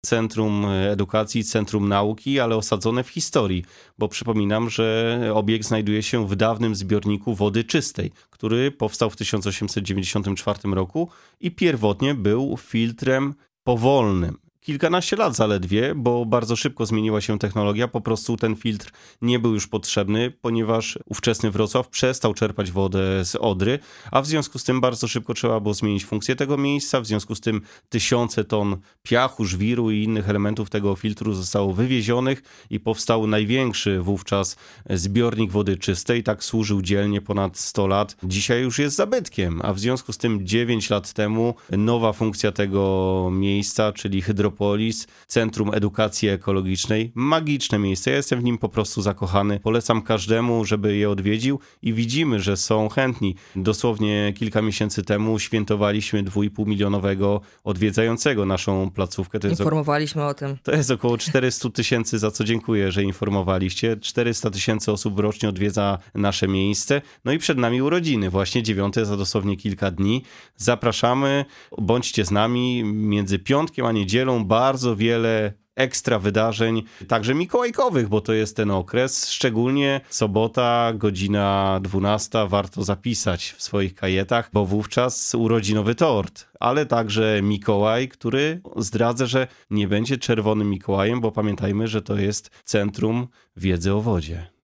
centrum edukacji, centrum nauki, ale osadzone w historii, bo przypominam, że obiekt znajduje się w dawnym zbiorniku wody czystej, który powstał w 1894 roku i pierwotnie był filtrem powolnym. Kilkanaście lat zaledwie, bo bardzo szybko zmieniła się technologia, po prostu ten filtr nie był już potrzebny, ponieważ ówczesny Wrocław przestał czerpać wodę z Odry, a w związku z tym bardzo szybko trzeba było zmienić funkcję tego miejsca, w związku z tym tysiące ton piachu, żwiru i innych elementów tego filtru zostało wywiezionych i powstał największy wówczas zbiornik wody czystej, tak służył dzielnie ponad 100 lat. Dzisiaj już jest zabytkiem, a w związku z tym 9 lat temu nowa funkcja tego miejsca, czyli Hydropolis, Centrum Edukacji Ekologicznej. Magiczne miejsce. Ja jestem w nim po prostu zakochany. Polecam każdemu, żeby je odwiedził i widzimy, że są chętni. Dosłownie kilka miesięcy temu świętowaliśmy 2,5 milionowego odwiedzającego naszą placówkę. Informowaliśmy o tym. To jest około 400 tysięcy, za co dziękuję, że informowaliście. 400 tysięcy osób rocznie odwiedza nasze miejsce. No i przed nami urodziny, właśnie 9 za dosłownie kilka dni. Zapraszamy, bądźcie z nami między piątkiem a niedzielą. Bardzo wiele ekstra wydarzeń, także mikołajkowych, bo to jest ten okres. Szczególnie sobota, godzina 12. Warto zapisać w swoich kajetach, bo wówczas urodzinowy tort, ale także Mikołaj, który zdradzę, że nie będzie czerwonym Mikołajem, bo pamiętajmy, że to jest Centrum Wiedzy o Wodzie.